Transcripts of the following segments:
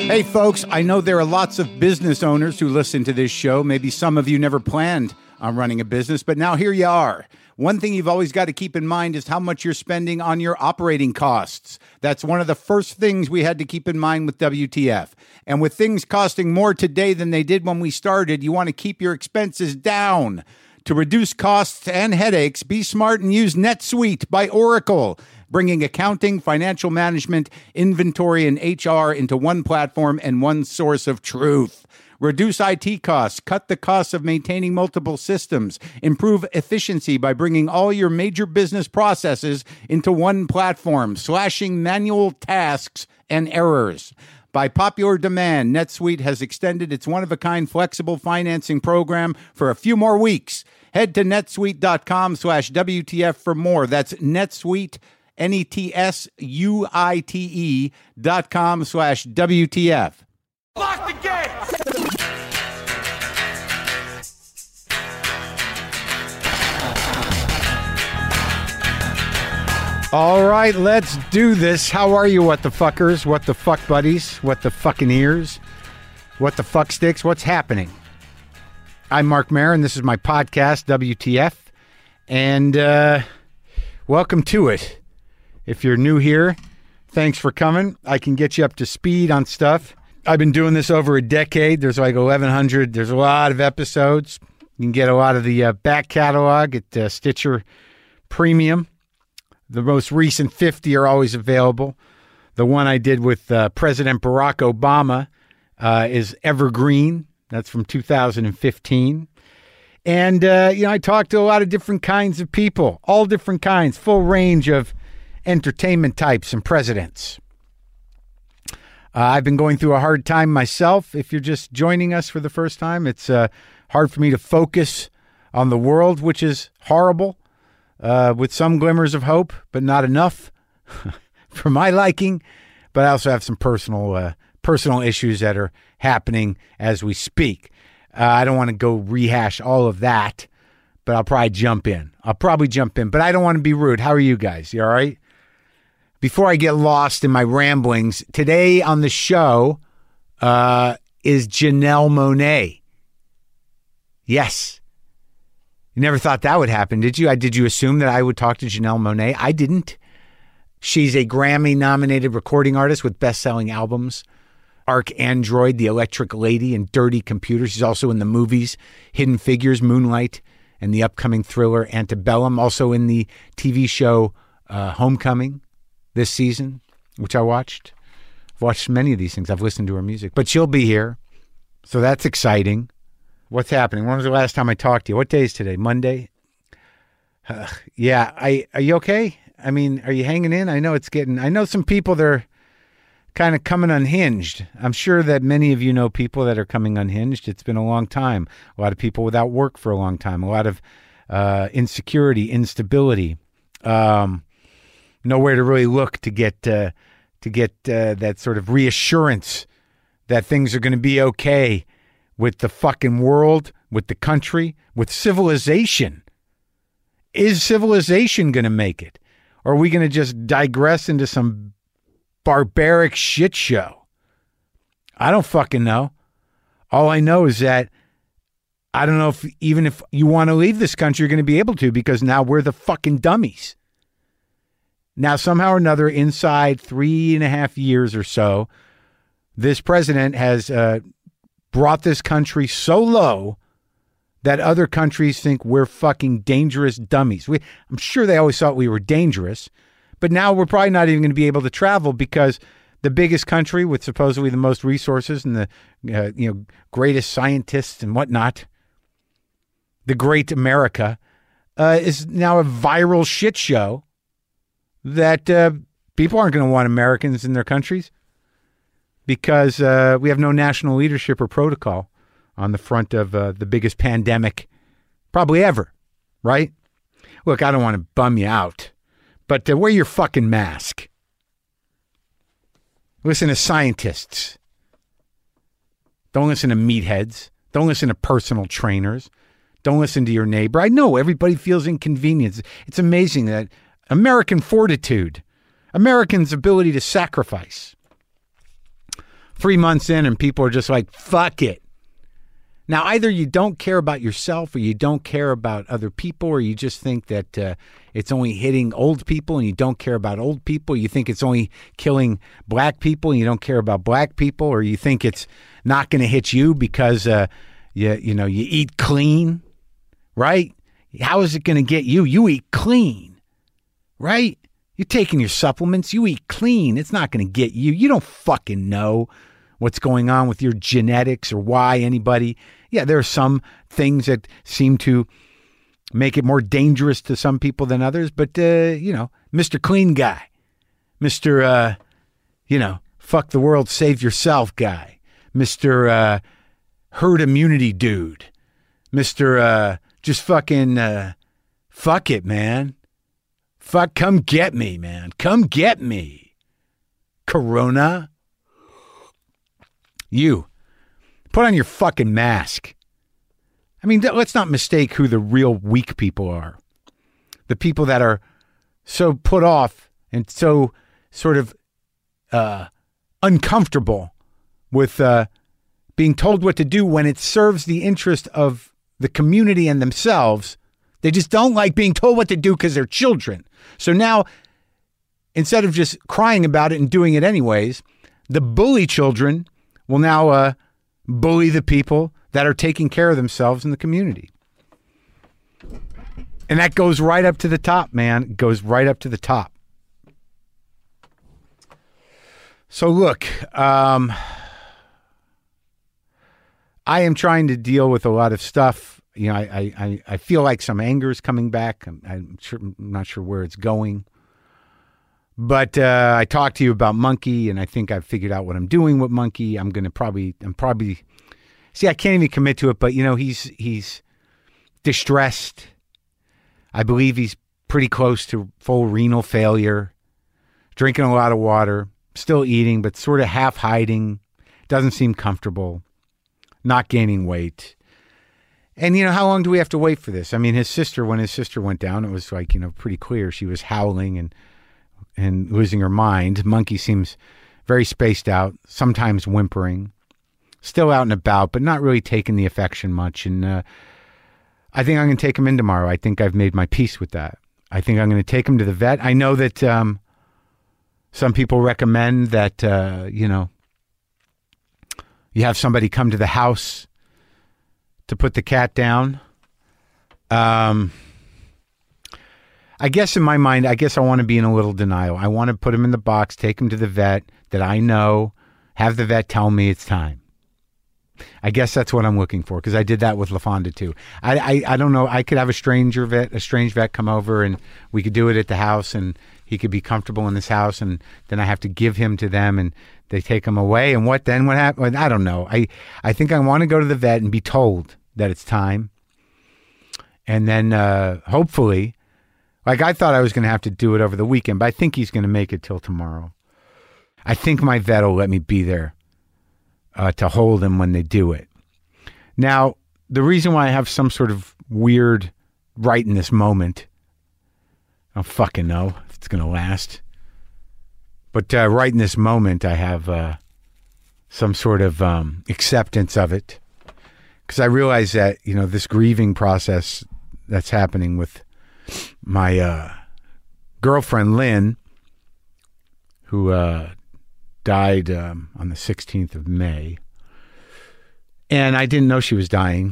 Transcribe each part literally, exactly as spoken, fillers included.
Hey folks, I know there are lots of business owners who listen to this show. Maybe some of you never planned on running a business, but now here you are. One thing you've always got to keep in mind is how much you're spending on your operating costs. That's one of the first things we had to keep in mind with W T F. And with things costing more today than they did when we started, you want to keep your expenses down. To reduce costs and headaches, be smart and use NetSuite by Oracle, bringing accounting, financial management, inventory, and H R into one platform and one source of truth. Reduce I T costs, cut the costs of maintaining multiple systems, improve efficiency by bringing all your major business processes into one platform, slashing manual tasks and errors. By popular demand, NetSuite has extended its one-of-a-kind flexible financing program for a few more weeks. Head to netsuite.com slash WTF for more. That's NetSuite, N E T S U I T E dot com slash W T F. Lock the gate! All right, let's do this. How are you, what the fuckers? What the fuck buddies? What the fucking ears? What the fuck sticks? What's happening? I'm Mark Mayer, and this is my podcast, W T F. And uh, welcome to it. If you're new here, thanks for coming. I can get you up to speed on stuff. I've been doing this over a decade. There's like eleven hundred. There's a lot of episodes. You can get a lot of the uh, back catalog at uh, Stitcher Premium. The most recent fifty are always available. The one I did with uh, President Barack Obama uh, is evergreen. That's from two thousand fifteen. And, uh, you know, I talked to a lot of different kinds of people, all different kinds, full range of entertainment types and presidents. Uh, I've been going through a hard time myself. If you're just joining us for the first time, it's uh, hard for me to focus on the world, which is horrible. Uh, with some glimmers of hope, but not enough for my liking. But I also have some personal uh, personal issues that are happening as we speak. Uh, I don't want to go rehash all of that, but I'll probably jump in. I'll probably jump in, but I don't want to be rude. How are you guys? You all right? Before I get lost in my ramblings, today on the show uh, is Janelle Monáe. Yes. You never thought that would happen, did you? I, did you assume that I would talk to Janelle Monáe? I didn't. She's a Grammy-nominated recording artist with best-selling albums. ArchAndroid, The Electric Lady, and Dirty Computer. She's also in the movies Hidden Figures, Moonlight, and the upcoming thriller Antebellum. Also in the T V show uh, Homecoming this season, which I watched. I've watched many of these things. I've listened to her music. But she'll be here, so that's exciting. What's happening? When was the last time I talked to you? What day is today? Monday? Uh, yeah. I, are you okay? I mean, are you hanging in? I know it's getting, I know some people that are kind of coming unhinged. I'm sure that many of you know people that are coming unhinged. It's been a long time. A lot of people without work for a long time. A lot of uh, insecurity, instability. Um, nowhere to really look to get, uh, to get uh, that sort of reassurance that things are going to be okay. With the fucking world, with the country, with civilization. Is civilization going to make it? Or are we going to just digress into some barbaric shit show? I don't fucking know. All I know is that I don't know if even if you want to leave this country, you're going to be able to, because now we're the fucking dummies. Now, somehow or another, inside three and a half years or so, this president has... Uh, brought this country so low that other countries think we're fucking dangerous dummies. We, I'm sure they always thought we were dangerous, but now we're probably not even going to be able to travel because the biggest country with supposedly the most resources and the uh, you know greatest scientists and whatnot, the great America, uh, is now a viral shit show that uh, people aren't going to want Americans in their countries. Because uh, we have no national leadership or protocol on the front of uh, the biggest pandemic probably ever, right? Look, I don't want to bum you out, but uh, wear your fucking mask. Listen to scientists. Don't listen to meatheads. Don't listen to personal trainers. Don't listen to your neighbor. I know everybody feels inconvenience. It's amazing that American fortitude, Americans' ability to sacrifice Three months in and people are just like, fuck it. Now, either you don't care about yourself or you don't care about other people, or you just think that uh, it's only hitting old people and you don't care about old people. You think it's only killing black people and you don't care about black people, or you think it's not going to hit you because uh, you, you know, you eat clean, right? How is it going to get you? You eat clean, right? You're taking your supplements. You eat clean. It's not going to get you. You don't fucking know what's going on with your genetics or why anybody. Yeah, there are some things that seem to make it more dangerous to some people than others. But, uh, you know, Mister Clean Guy, Mister Uh, you know, fuck the world, save yourself guy, Mister Uh, herd immunity dude, Mister Uh, just fucking uh, fuck it, man. Fuck, come get me, man. Come get me. Corona. You. Put on your fucking mask. I mean, let's not mistake who the real weak people are. The people that are so put off and so sort of uh, uncomfortable with uh, being told what to do when it serves the interest of the community and themselves. They just don't like being told what to do because they're children. So now, instead of just crying about it and doing it anyways, the bully children will now uh, bully the people that are taking care of themselves in the community. And that goes right up to the top, man. It goes right up to the top. So look, um, I am trying to deal with a lot of stuff. You know, I I, I feel like some anger is coming back. I'm, I'm, sure, I'm not sure where it's going. But uh, I talked to you about Monkey, and I think I've figured out what I'm doing with Monkey. I'm going to probably, I'm probably, see, I can't even commit to it, but, you know, he's he's distressed. I believe he's pretty close to full renal failure, drinking a lot of water, still eating, but sort of half hiding, doesn't seem comfortable, not gaining weight. And, you know, how long do we have to wait for this? I mean, his sister, when his sister went down, it was like, you know, pretty clear. She was howling and and losing her mind. Monkey seems very spaced out, sometimes whimpering, still out and about, but not really taking the affection much. And uh, I think I'm going to take him in tomorrow. I think I've made my peace with that. I think I'm going to take him to the vet. I know that um, some people recommend that, uh, you know, you have somebody come to the house to put the cat down. Um, I guess in my mind, I guess I want to be in a little denial. I want to put him in the box, take him to the vet that I know, have the vet tell me it's time. I guess that's what I'm looking for, because I did that with LaFonda too. I, I I don't know. I could have a stranger vet, a strange vet come over, and we could do it at the house, and he could be comfortable in this house, and then I have to give him to them, and they take him away, and what then? What happens? I don't know. I, I think I want to go to the vet and be told that it's time, and then uh, hopefully, like I thought I was going to have to do it over the weekend, but I think he's going to make it till tomorrow. I think my vet will let me be there uh, to hold him when they do it. Now, the reason why I have some sort of weird right in this moment, I don't fucking know if it's going to last. But uh, right in this moment, I have uh, some sort of um, acceptance of it. Because I realize that, you know, this grieving process that's happening with my uh, girlfriend, Lynn, who uh, died um, on the sixteenth of May. And I didn't know she was dying.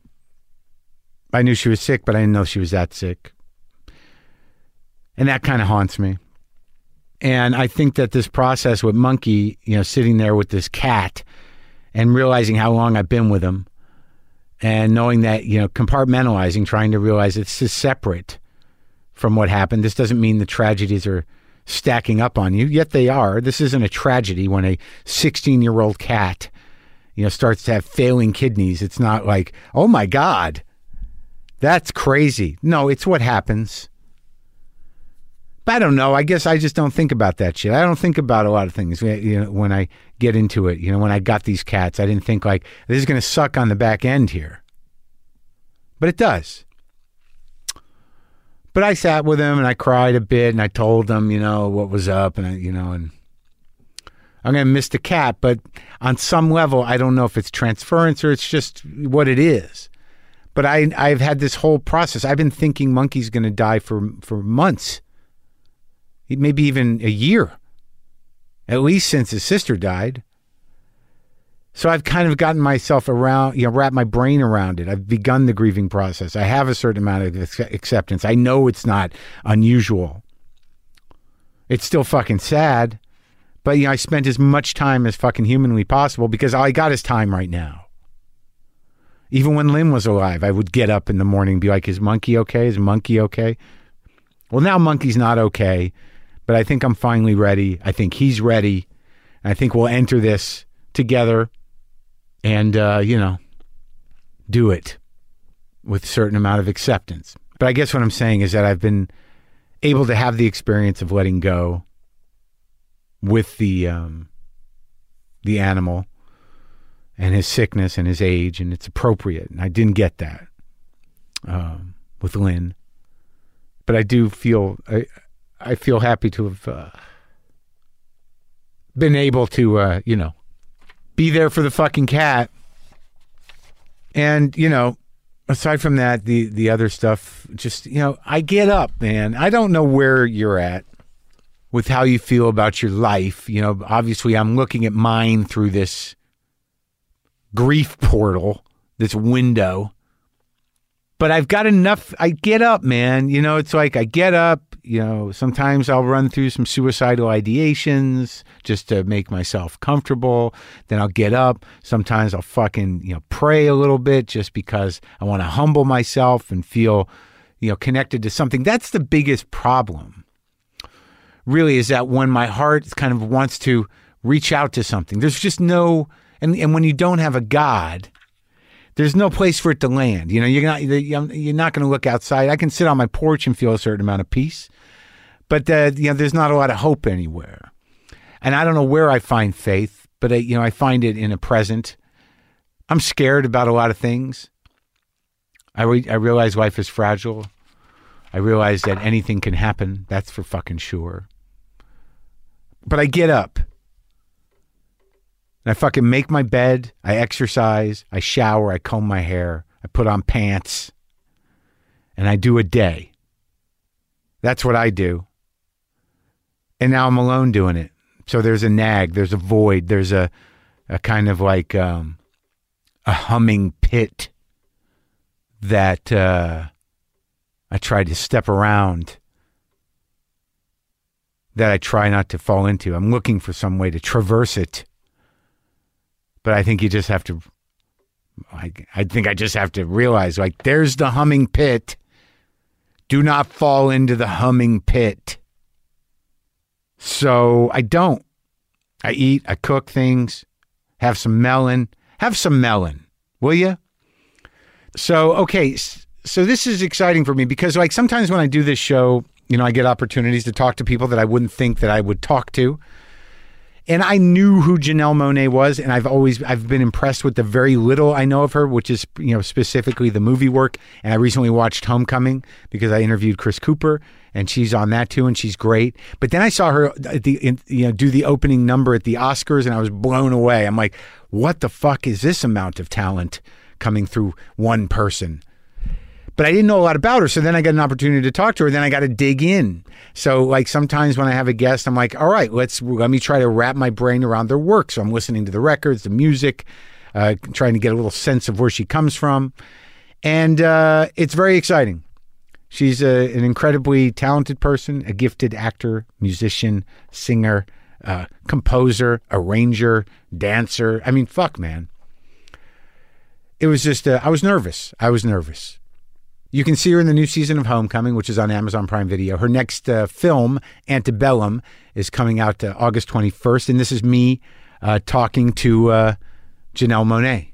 I knew she was sick, but I didn't know she was that sick. And that kind of haunts me. And I think that this process with Monkey, you know, sitting there with this cat and realizing how long I've been with him and knowing that, you know, compartmentalizing, trying to realize this is separate from what happened. This doesn't mean the tragedies are stacking up on you, yet they are. This isn't a tragedy when a sixteen-year-old cat, you know, starts to have failing kidneys. It's not like, oh my God, that's crazy. No, it's what happens. But I don't know. I guess I just don't think about that shit. I don't think about a lot of things, you know, when I get into it. You know, when I got these cats, I didn't think like, this is going to suck on the back end here. But it does. But I sat with him and I cried a bit and I told him, you know, what was up and, I, you know, and I'm going to miss the cat, but on some level, I don't know if it's transference or it's just what it is. But I, I've had this whole process. I've been thinking Monkey's going to die for for months, maybe even a year, at least since his sister died. So I've kind of gotten myself around, you know, wrap my brain around it. I've begun the grieving process. I have a certain amount of acceptance. I know it's not unusual. It's still fucking sad, but you know, I spent as much time as fucking humanly possible because all I got is time right now. Even when Lynn was alive, I would get up in the morning and be like, is Monkey okay? Is Monkey okay? Well, now Monkey's not okay, but I think I'm finally ready. I think he's ready. And I think we'll enter this together and, uh, you know, do it with a certain amount of acceptance. But I guess what I'm saying is that I've been able to have the experience of letting go with the um, the animal and his sickness and his age, and it's appropriate. And I didn't get that um, with Lynn, but I do feel I, I feel happy to have uh, been able to, uh, you know, be there for the fucking cat. And you know, aside from that, the the other stuff, just you know, I get up, man. I don't know where you're at with how you feel about your life. You know, obviously, I'm looking at mine through this grief portal, this window, but I've got enough. I get up, man. You know, it's like I get up, you know, sometimes I'll run through some suicidal ideations just to make myself comfortable. Then I'll get up. Sometimes I'll fucking, you know, pray a little bit just because I want to humble myself and feel, you know, connected to something. That's the biggest problem, really, is that when my heart kind of wants to reach out to something, there's just no... And and when you don't have a God, there's no place for it to land. You know, you're not you're not going to look outside. I can sit on my porch and feel a certain amount of peace, but uh, you know, there's not a lot of hope anywhere. And I don't know where I find faith, but I, you know, I find it in a present. I'm scared about a lot of things. I re- I realize life is fragile. I realize that anything can happen. That's for fucking sure. But I get up. And I fucking make my bed, I exercise, I shower, I comb my hair, I put on pants, and I do a day. That's what I do. And now I'm alone doing it. So there's a nag, there's a void, there's a, a kind of like um, a humming pit that uh, I try to step around, that I try not to fall into. I'm looking for some way to traverse it. But I think you just have to, I, I think I just have to realize, like, there's the humming pit. Do not fall into the humming pit. So I don't. I eat, I cook things, have some melon. Have some melon, will you? So, okay, so this is exciting for me because, like, sometimes when I do this show, you know, I get opportunities to talk to people that I wouldn't think that I would talk to. And I knew who Janelle Monáe was, and I've always I've been impressed with the very little I know of her, which is, you know, specifically the movie work. And I recently watched Homecoming because I interviewed Chris Cooper, and she's on that too, and she's great. But then I saw her at the in, you know do the opening number at the Oscars, and I was blown away. I'm like, what the fuck is this amount of talent coming through one person? But I didn't know a lot about her, so then I got an opportunity to talk to her. Then I got to dig in. So, like, sometimes when I have a guest, I'm like, all right, let's let me try to wrap my brain around their work. So I'm listening to the records, the music, uh, trying to get a little sense of where she comes from, and uh, it's very exciting. She's a, an incredibly talented person, a gifted actor, musician, singer, uh, composer, arranger, dancer. I mean, fuck, man. It was just, uh, I was nervous. I was nervous. You can see her in the new season of Homecoming, which is on Amazon Prime Video. Her next uh, film, Antebellum, is coming out uh, August twenty-first. And this is me uh, talking to uh, Janelle Monáe.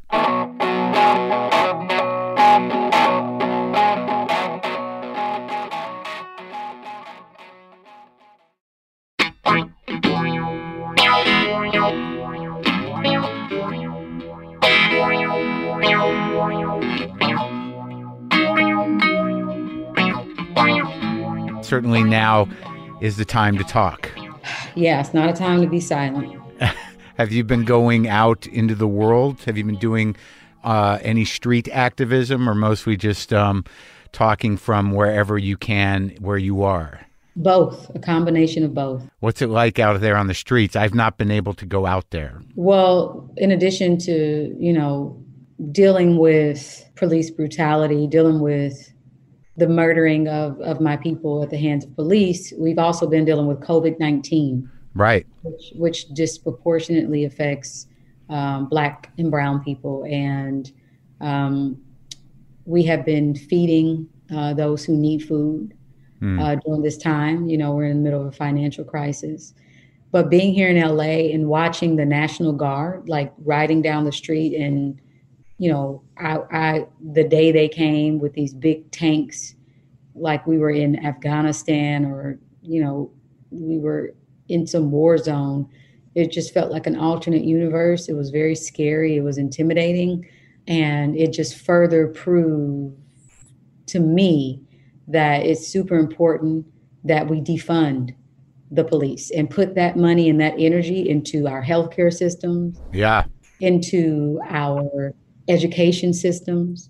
Certainly now is the time to talk. Yeah, it's not a time to be silent. Have you been going out into the world? Have you been doing uh, any street activism, or mostly just um, talking from wherever you can, where you are? Both, a combination of both. What's it like out there on the streets? I've not been able to go out there. Well, in addition to, you know, dealing with police brutality, dealing with the murdering of, of my people at the hands of police, we've also been dealing with COVID nineteen. Right. Which, which disproportionately affects um, Black and brown people. And um, we have been feeding uh, those who need food. Mm. Uh, during this time. You know, we're in the middle of a financial crisis. But being here in L A and watching the National Guard, like riding down the street, and, you know, I, I the day they came with these big tanks, like we were in Afghanistan, or, you know, we were in some war zone, it just felt like an alternate universe. It was very scary. It was intimidating. And it just further proved to me that it's super important that we defund the police and put that money and that energy into our healthcare systems, yeah, into our education systems,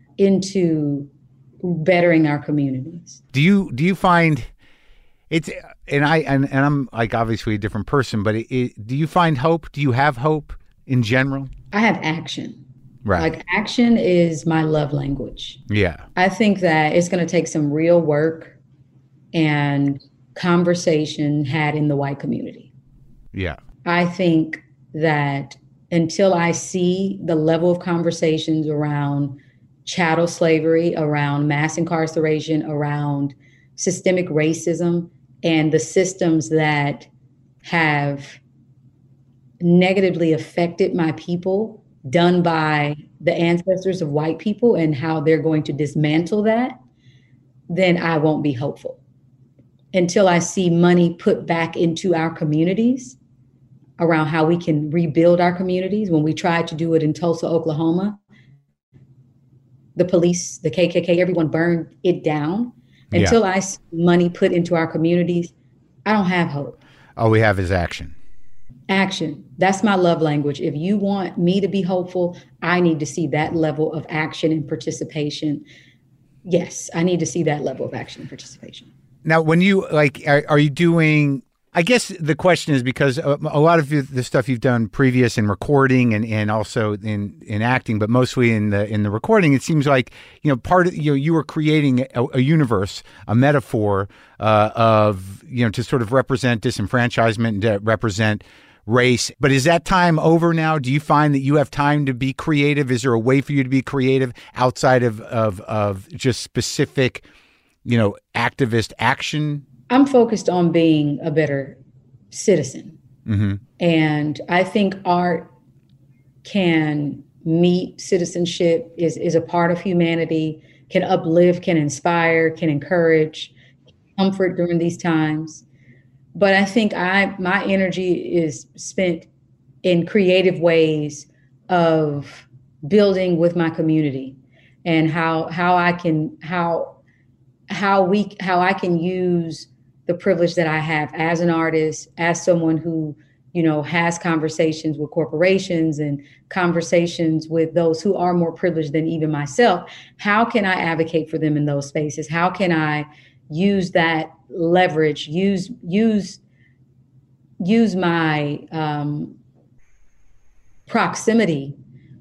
into bettering our communities. Do you do you find it's and I and, and I'm like obviously a different person, but it, it, do you find hope? Do you have hope in general? I have action. Right. Like action is my love language. Yeah. I think that it's going to take some real work and conversation had in the white community. Yeah. I think that until I see the level of conversations around chattel slavery, around mass incarceration, around systemic racism, and the systems that have negatively affected my people, done by the ancestors of white people, and how they're going to dismantle that, then I won't be hopeful. Until I see money put back into our communities around how we can rebuild our communities. When we tried to do it in Tulsa, Oklahoma, the police, the K K K, everyone burned it down. Until yeah. I see money put into our communities, I don't have hope. All we have is action. Action. That's my love language. If you want me to be hopeful, I need to see that level of action and participation. Yes, I need to see that level of action and participation. Now, when you like, are, are you doing, I guess the question is because a, a lot of the stuff you've done previous in recording and, and also in, in acting, but mostly in the in the recording, it seems like, you know, part of, you know, you were creating a, a universe, a metaphor uh, of, you know, to sort of represent disenfranchisement and to represent race. But is that time over now? Do you find that you have time to be creative? Is there a way for you to be creative outside of, of, of just specific, you know, activist action? I'm focused on being a better citizen. Mm-hmm. And I think art can meet citizenship, is, is a part of humanity, can uplift, can inspire, can encourage, comfort during these times. But I think I my energy is spent in creative ways of building with my community, and how how I can how how we how I can use the privilege that I have as an artist, as someone who, you know, has conversations with corporations and conversations with those who are more privileged than even myself. How can I advocate for them in those spaces? How can I use that leverage, use use use my um, proximity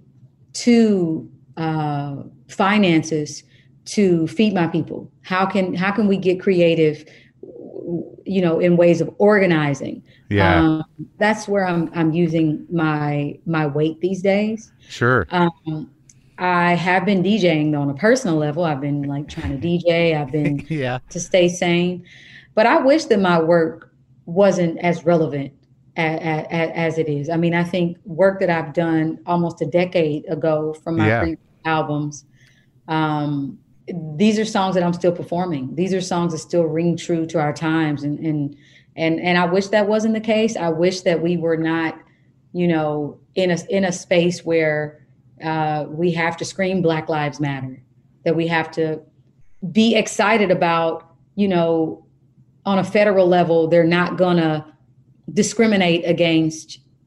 to uh, finances to feed my people? How can how can we get creative, you know, in ways of organizing? Yeah, um, that's where I'm I'm using my my weight these days. Sure. Um, I have been DJing though on a personal level. I've been like trying to D J. I've been yeah. to stay sane, but I wish that my work wasn't as relevant as, as, as it is. I mean, I think work that I've done almost a decade ago from my yeah. previous albums. Um, these are songs that I'm still performing. These are songs that still ring true to our times, and and and and I wish that wasn't the case. I wish that we were not, you know, in a in a space where Uh, we have to scream Black Lives Matter, that we have to be excited about, you know, on a federal level, they're not gonna discriminate against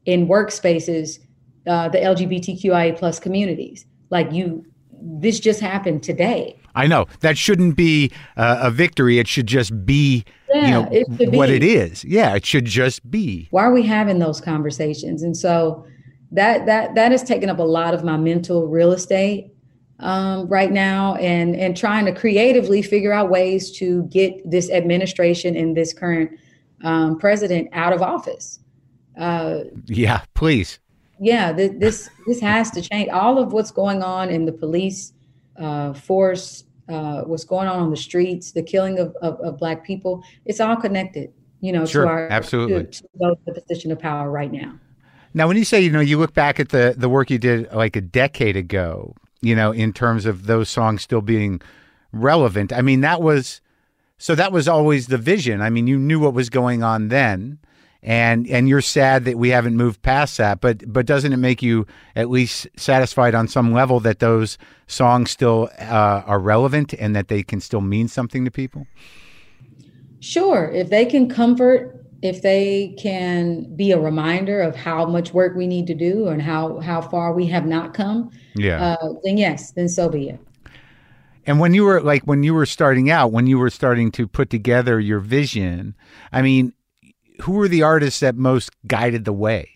in workspaces, uh, the L G B T Q I A plus communities. Like you, this just happened today. I know that shouldn't be uh, a victory. It should just be, Yeah, you know, it should what be. it is. Yeah, it should just be. Why are we having those conversations? And so that that that has taken up a lot of my mental real estate um, right now, and and trying to creatively figure out ways to get this administration and this current um, president out of office. Uh, Yeah, please. yeah, th- this this has to change. All of what's going on in the police uh, force, uh, what's going on on the streets, the killing of, of, of Black people, it's all connected, you know, Sure, to our absolutely. to, to those in the position of power right now. Now, when you say, you know, you look back at the the work you did like a decade ago, you know, in terms of those songs still being relevant, I mean, that was so that was always the vision. I mean, you knew what was going on then. And and you're sad that we haven't moved past that, but but doesn't it make you at least satisfied on some level that those songs still uh, are relevant and that they can still mean something to people? Sure, if they can comfort, if they can be a reminder of how much work we need to do and how how far we have not come, Yeah. uh, then yes, then so be it. And when you were like when you were starting out, when you were starting to put together your vision, I mean, who were the artists that most guided the way?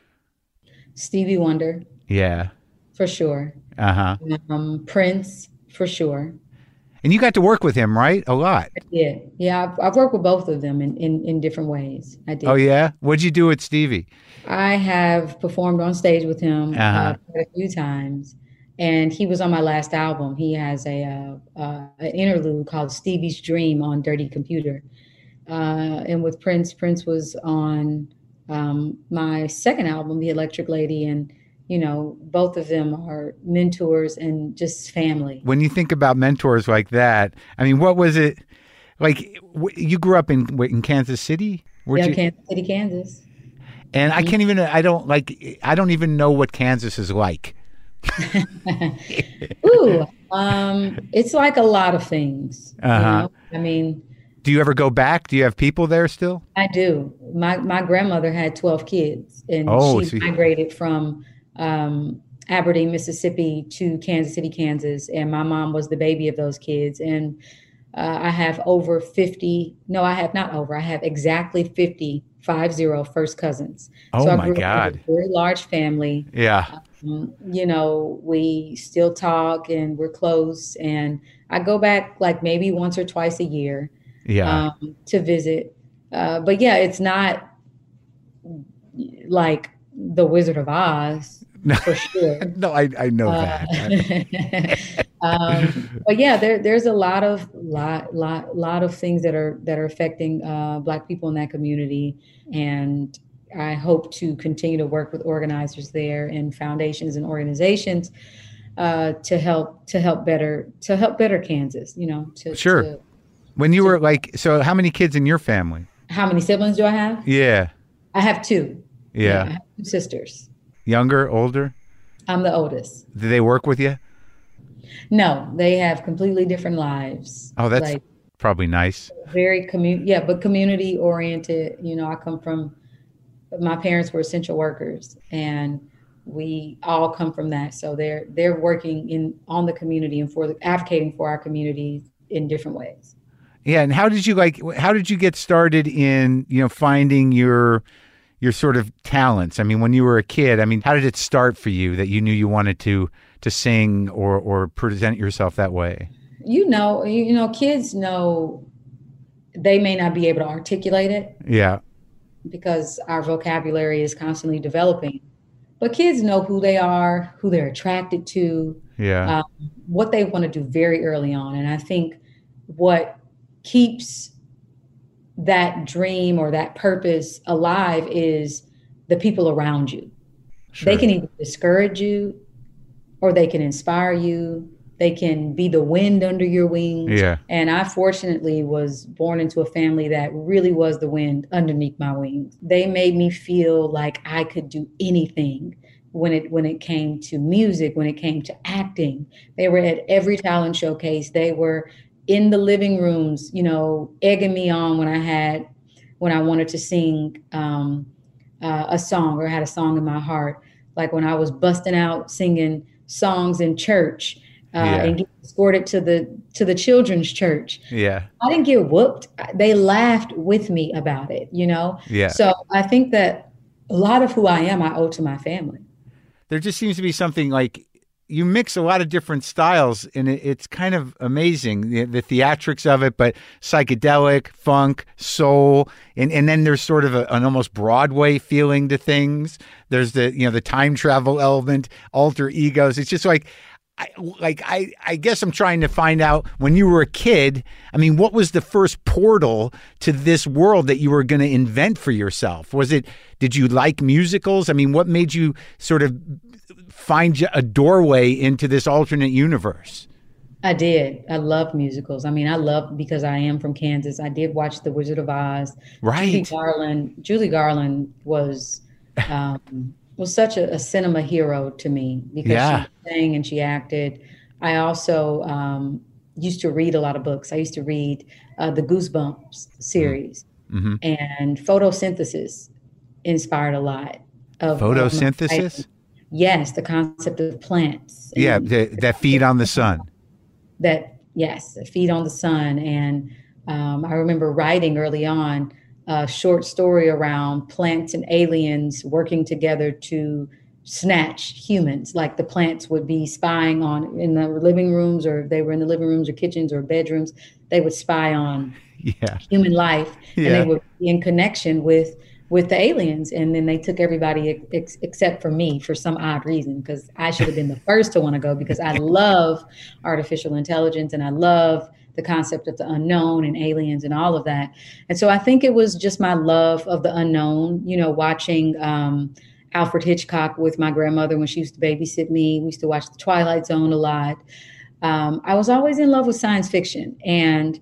Stevie Wonder, Yeah. for sure. Uh-huh. Um, Prince, for sure. And you got to work with him, right? A lot. Yeah, yeah. I've, I've worked with both of them in, in, in different ways. I did. Oh, yeah? What'd you do with Stevie? I have performed on stage with him Uh-huh. uh, quite a few times, and he was on my last album. He has a uh, uh, an interlude called Stevie's Dream on Dirty Computer. Uh, and with Prince, Prince was on um, my second album, The Electric Lady. And, you know, both of them are mentors and just family. When you think about mentors like that, I mean, what was it like? W- you grew up in in Kansas City? Where'd Yeah, you- Kansas City, Kansas. and I can't even, I don't like, I don't even know what Kansas is like. Ooh, um, it's like a lot of things. You Uh-huh. know? I mean, Do you ever go back? Do you have people there still? I do. My my grandmother had twelve kids, and Oh, she so you- migrated from um, Aberdeen, Mississippi, to Kansas City, Kansas. And my mom was the baby of those kids. And uh, I have over fifty. No, I have not over. I have exactly fifty, five zero first cousins. Oh, so I my grew up God. with a very large family. Yeah. Um, you know, we still talk and we're close. And I go back like maybe once or twice a year. Yeah. Um, to visit. Uh, but yeah, it's not like the Wizard of Oz for sure. No, I, I know Uh, that. um, but yeah, there there's a lot of lot lot lot of things that are that are affecting uh, Black people in that community, and I hope to continue to work with organizers there and foundations and organizations uh, to help to help better to help better Kansas. You know, to, Sure. to When you were like, so how many kids in your family? how many siblings do I have? Yeah. I have two. Yeah. I have two sisters. Younger, older? I'm the oldest. Do they work with you? No, they have completely different lives. Oh, that's like probably nice. very commu yeah, but community oriented. You know, I come from, my parents were essential workers, and we all come from that. So they're they're working in on the community and for the, advocating for our communities in different ways. Yeah. And how did you like, how did you get started in, you know, finding your, your sort of talents? I mean, when you were a kid, I mean, how did it start for you that you knew you wanted to, to sing or, or present yourself that way? You know, you, you know, kids know they may not be able to articulate it Yeah. because our vocabulary is constantly developing, but kids know who they are, who they're attracted to, Yeah. um, what they want to do very early on. And I think what keeps that dream or that purpose alive is the people around you. Sure. They can either discourage you or they can inspire you. They can be the wind under your wings. Yeah. And I fortunately was born into a family that really was the wind underneath my wings. They made me feel like I could do anything when it when it came to music, when it came to acting. They were at every talent showcase. They were in the living rooms, you know, egging me on when I had when I wanted to sing um, uh, a song or had a song in my heart. Like when I was busting out singing songs in church uh, Yeah. and getting escorted to the to the children's church. Yeah. I didn't get whooped. They laughed with me about it, you know? Yeah. So I think that a lot of who I am, I owe to my family. There just seems to be something like you mix a lot of different styles, and it, it's kind of amazing, the, the theatrics of it, but psychedelic, funk, soul, and, and then there's sort of a, an almost Broadway feeling to things. There's the, you know, the time travel element, alter egos. It's just like, I, like I, I guess I'm trying to find out, when you were a kid, I mean, what was the first portal to this world that you were going to invent for yourself? Was it, did you like musicals? I mean, what made you sort of find a doorway into this alternate universe? I did. I love musicals. I mean, I love, because I am from Kansas. I did watch The Wizard of Oz. Right. Judy Garland. Judy Garland was um, was such a, a cinema hero to me, because Yeah. she sang and she acted. I also um, used to read a lot of books. I used to read uh, the Goosebumps series, Mm-hmm. and photosynthesis inspired a lot of of my Photosynthesis? writing. Yes, the concept of plants. Yeah, and the, that feed on the sun. that yes, feed on the sun. And um, I remember writing early on a short story around plants and aliens working together to snatch humans. Like the plants would be spying on in the living rooms, or they were in the living rooms or kitchens or bedrooms. They would spy on Yeah. human life, and Yeah. they would be in connection with with the aliens. And then they took everybody ex- except for me, for some odd reason, because I should have been the first to want to go, because I love artificial intelligence and I love the concept of the unknown and aliens and all of that. And so I think it was just my love of the unknown, you know, watching um, Alfred Hitchcock with my grandmother when she used to babysit me. We used to watch The Twilight Zone a lot. Um, I was always in love with science fiction, and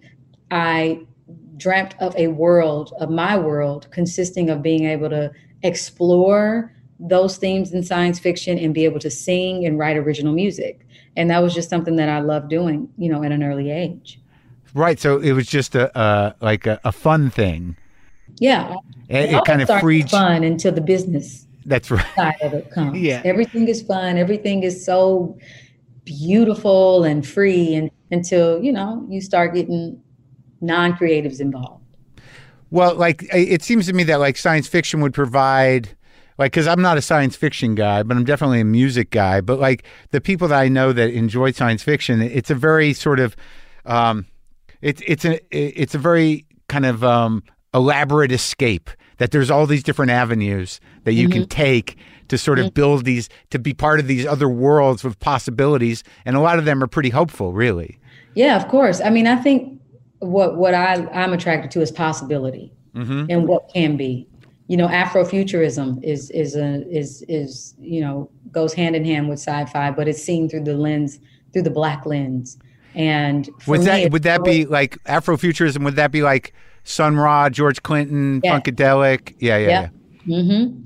I dreamt of a world, of my world, consisting of being able to explore those themes in science fiction and be able to sing and write original music. And that was just something that I loved doing, you know, at an early age. Right. So it was just a, uh, like a, a fun thing. Yeah. It, all it kind of starts freed. fun until the business That's right. side of it comes. Yeah. Everything is fun. Everything is so beautiful and free, and until, you know, you start getting non-creatives involved. Well, like it seems to me that like science fiction would provide, like, because I'm not a science fiction guy, but I'm definitely a music guy. But like the people that I know that enjoy science fiction, it's a very sort of, um, it's it's a it's a very kind of um, elaborate escape. That there's all these different avenues that you mm-hmm. can take to sort of mm-hmm. build these, to be part of these other worlds with possibilities, and a lot of them are pretty hopeful, really. Yeah, of course. I mean, I think what what I I'm attracted to is possibility mm-hmm. and what can be. You know, Afrofuturism is is a is is you know goes hand in hand with sci-fi, but it's seen through the lens, through the Black lens. And would me, that would that be like Afrofuturism? Would that be like Sun Ra, George Clinton, yeah. Funkadelic? Yeah, yeah, yeah. yeah. Mm-hmm.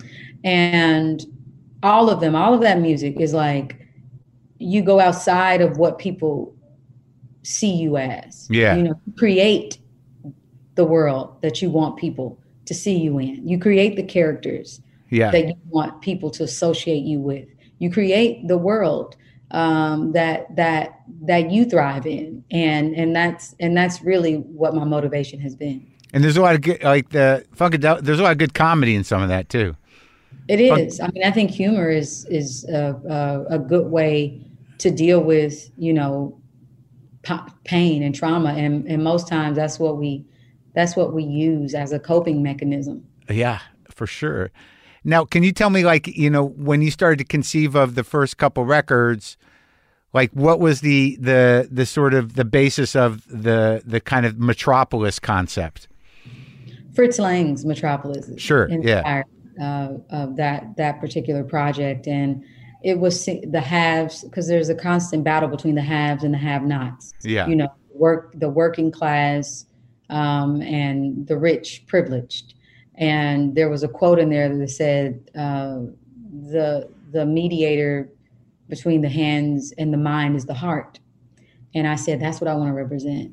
And all of them, all of that music is like, you go outside of what people see you as. Yeah. You know, create the world that you want people to see you in. You create the characters yeah. that you want people to associate you with. You create the world um, that that that you thrive in, and and that's and that's really what my motivation has been. And there's a lot of good, like the Funkadelic. There's a lot of good comedy in some of that too. It is. I mean, I think humor is is a, a, a good way to deal with, you know, p- pain and trauma, and and most times that's what we that's what we use as a coping mechanism. Yeah, for sure. Now, can you tell me, like, you know, when you started to conceive of the first couple records, like what was the the the sort of the basis of the the kind of Metropolis concept? Fritz Lang's Metropolis. Sure. Yeah. Uh, of that that particular project, and it was the haves, because there's a constant battle between the haves and the have-nots. Yeah. You know, work the working class um, and the rich, privileged. And there was a quote in there that said, uh, "the the mediator between the hands and the mind is the heart." And I said, that's what I want to represent.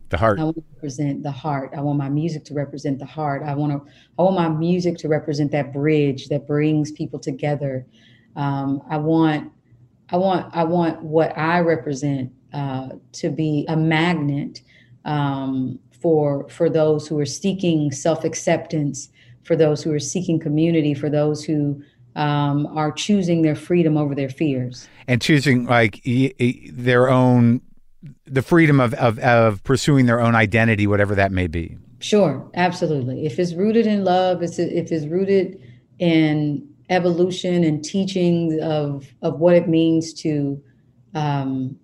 The heart. I want to represent the heart. I want my music to represent the heart. I want to, I want my music to represent that bridge that brings people together. Um, I want, I want, I want what I represent uh, to be a magnet um, for for those who are seeking self-acceptance, for those who are seeking community, for those who um, are choosing their freedom over their fears, and choosing like y- y- their own, the freedom of, of of pursuing their own identity, whatever that may be. Sure, absolutely. If it's rooted in love, it's if it's rooted in evolution and teaching of of what it means to um,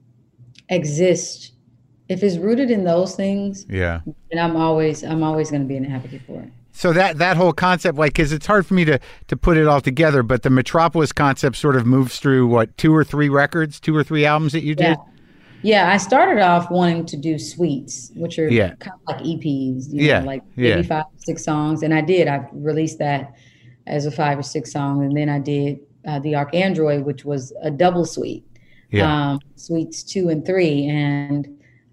exist. If it's rooted in those things, Yeah. then I'm always I'm always going to be an advocate for it. So that that whole concept, like, because it's hard for me to to put it all together, but the Metropolis concept sort of moves through what, two or three records, two or three albums that you did. Yeah. Yeah, I started off wanting to do suites, which are Yeah. kind of like E Ps, you Yeah, know, like yeah. maybe five or six songs. And I did. I released that as a five or six song. And then I did uh, the Arcandroid, which was a double suite, Yeah. um, suites two and three. And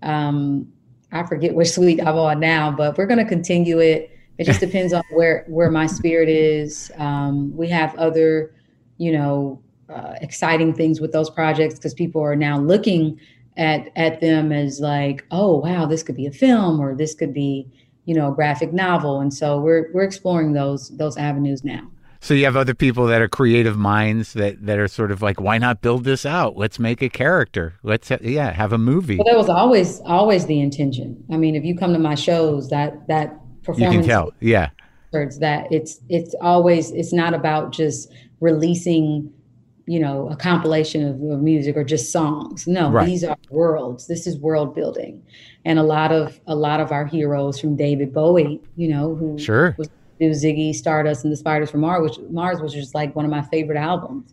um, I forget which suite I'm on now, but we're going to continue it. It just depends on where, where my spirit is. Um, we have other, you know, uh, exciting things with those projects because people are now looking at at them as like, oh wow, this could be a film or this could be, you know, a graphic novel. And so we're we're exploring those those avenues now. So you have other people that are creative minds that, that are sort of like, why not build this out? Let's make a character. Let's ha- yeah, have a movie. Well, that was always always the intention. I mean, if you come to my shows, that that performance, You can tell. Yeah. that it's it's always it's not about just releasing, you know, a compilation of, of music or just songs. No, Right. These are worlds. This is world building. And a lot of a lot of our heroes from David Bowie, you know, who Sure. was do Ziggy Stardust and the Spiders from Mars, which Mars was just like one of my favorite albums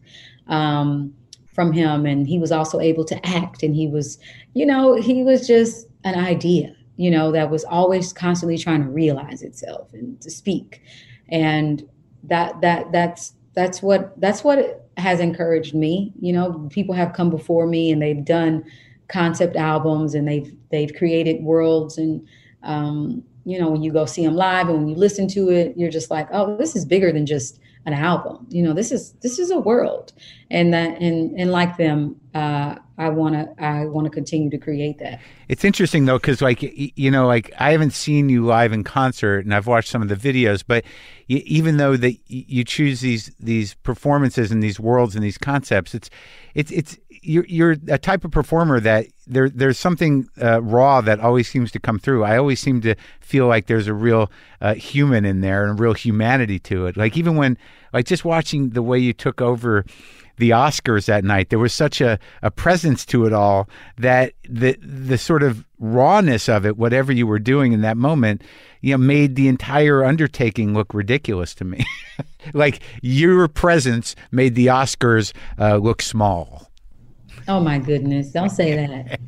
um, from him. And he was also able to act, and he was, you know, he was just an idea, you know, that was always constantly trying to realize itself and to speak. And that that that's that's what that's what has encouraged me. You know, people have come before me and they've done concept albums and they've they've created worlds, and um, you know, when you go see them live and when you listen to it, you're just like, oh, this is bigger than just an album. You know, this is this is a world, and that and and like them, uh, I wanna I wanna continue to create that. It's interesting though, because like y- you know, like I haven't seen you live in concert, and I've watched some of the videos. But y- even though that y- you choose these these performances and these worlds and these concepts, it's it's it's you're you're a type of performer that there there's something uh, raw that always seems to come through. I always seem to feel like there's a real uh, human in there and a real humanity to it. Like even when like just watching the way you took over the Oscars that night, there was such a, a presence to it all that the the sort of rawness of it, whatever you were doing in that moment, you know, made the entire undertaking look ridiculous to me. Like your presence made the Oscars uh, look small. Oh my goodness! Don't say that.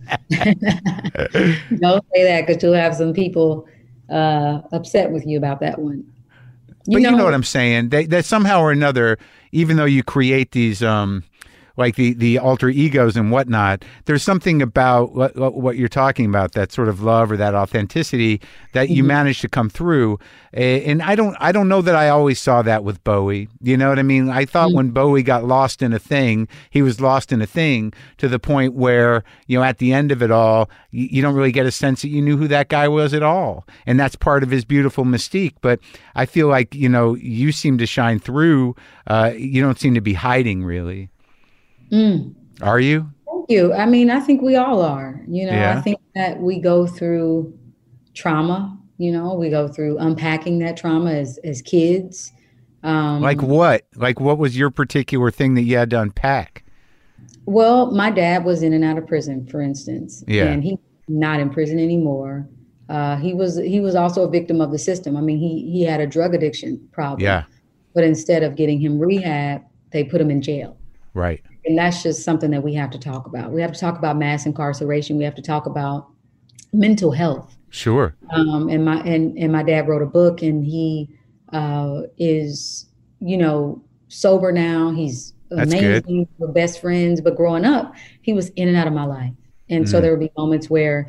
Don't say that, because you'll have some people uh, upset with you about that one. You But know, you know what I'm saying? They, that somehow or another, even though you create these, um, like the, the alter egos and whatnot, there's something about what, what you're talking about, that sort of love or that authenticity that you Mhm. managed to come through. A- And I don't, I don't know that I always saw that with Bowie. You know what I mean? I thought Mhm. when Bowie got lost in a thing, he was lost in a thing to the point where, you know, at the end of it all, you, you don't really get a sense that you knew who that guy was at all. And that's part of his beautiful mystique. But I feel like, you know, you seem to shine through. Uh, you don't seem to be hiding, really. Mm. Are you? Thank you. I mean, I think we all are. You know, Yeah. I think that we go through trauma. You know, we go through unpacking that trauma as as kids. Um, Like what? Like what was your particular thing that you had to unpack? Well, my dad was in and out of prison, for instance, Yeah. and he's not in prison anymore. Uh, he was he was also a victim of the system. I mean, he he had a drug addiction problem. Yeah. But instead of getting him rehab, they put him in jail. Right. And that's just something that we have to talk about. We have to talk about mass incarceration. We have to talk about mental health. Sure. Um, and my and, and my dad wrote a book, and he uh, is, you know, sober now. He's That's amazing. We're best friends. But growing up, he was in and out of my life. And so Mm. there would be moments where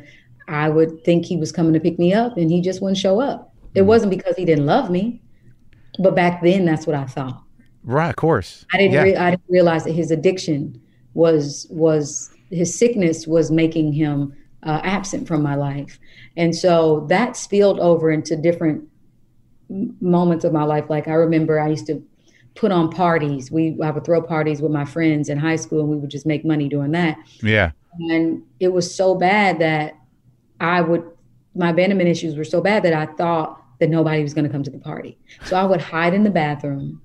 I would think he was coming to pick me up and he just wouldn't show up. It Mm. wasn't because he didn't love me, but back then that's what I thought. Right, of course. I didn't Yeah. re- I didn't realize that his addiction was was his sickness was making him uh, absent from my life. And so that spilled over into different m- moments of my life. Like I remember I used to put on parties. We I would throw parties with my friends in high school and we would just make money doing that. Yeah. And it was so bad that I would, my abandonment issues were so bad that I thought that nobody was going to come to the party. So I would hide in the bathroom.